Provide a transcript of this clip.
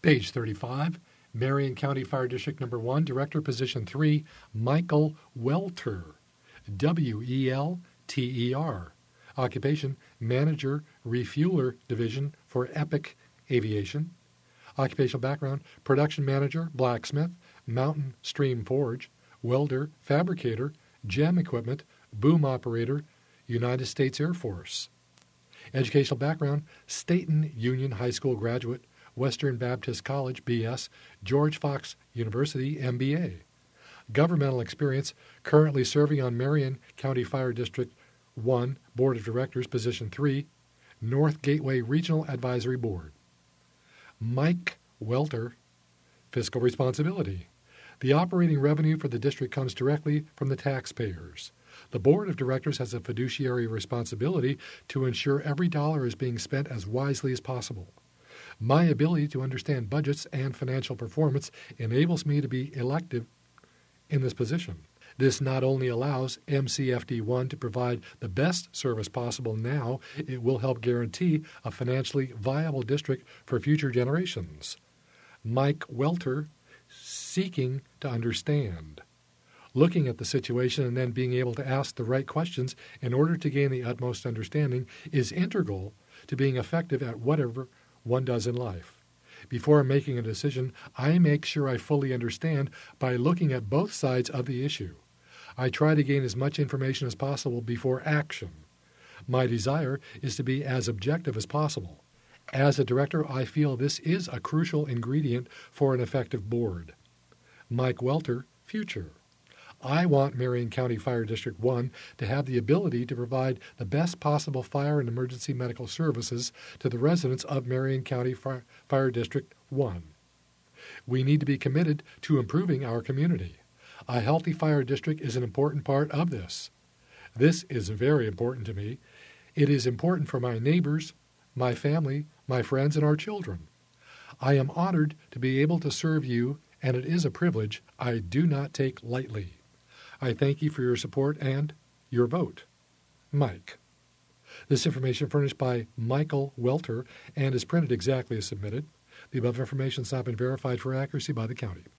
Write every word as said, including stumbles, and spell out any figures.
Page thirty-five, Marion County Fire District Number one, Director, Position three, Michael Welter, W E L T E R. Occupation, Manager, Refueler Division for Epic Aviation. Occupational background, Production Manager, Blacksmith, Mountain Stream Forge, Welder, Fabricator, Gem Equipment, Boom Operator, United States Air Force. Educational background, Staten Union High School graduate, Western Baptist College, B S, George Fox University, M B A. Governmental experience, currently serving on Marion County Fire District one, Board of Directors, Position three, North Gateway Regional Advisory Board. Mike Welter, fiscal responsibility. The operating revenue for the district comes directly from the taxpayers. The Board of Directors has a fiduciary responsibility to ensure every dollar is being spent as wisely as possible. My ability to understand budgets and financial performance enables me to be elective in this position. This not only allows M C F D one to provide the best service possible now, it will help guarantee a financially viable district for future generations. Mike Welter, seeking to understand. Looking at the situation and then being able to ask the right questions in order to gain the utmost understanding is integral to being effective at whatever one does in life. Before making a decision, I make sure I fully understand by looking at both sides of the issue. I try to gain as much information as possible before action. My desire is to be as objective as possible. As a director, I feel this is a crucial ingredient for an effective board. Mike Welter, future. I want Marion County Fire District one to have the ability to provide the best possible fire and emergency medical services to the residents of Marion County Fire District one. We need to be committed to improving our community. A healthy fire district is an important part of this. This is very important to me. It is important for my neighbors, my family, my friends, and our children. I am honored to be able to serve you, and it is a privilege I do not take lightly. I thank you for your support and your vote. Mike. This information furnished by Michael Welter and is printed exactly as submitted. The above information has not been verified for accuracy by the county.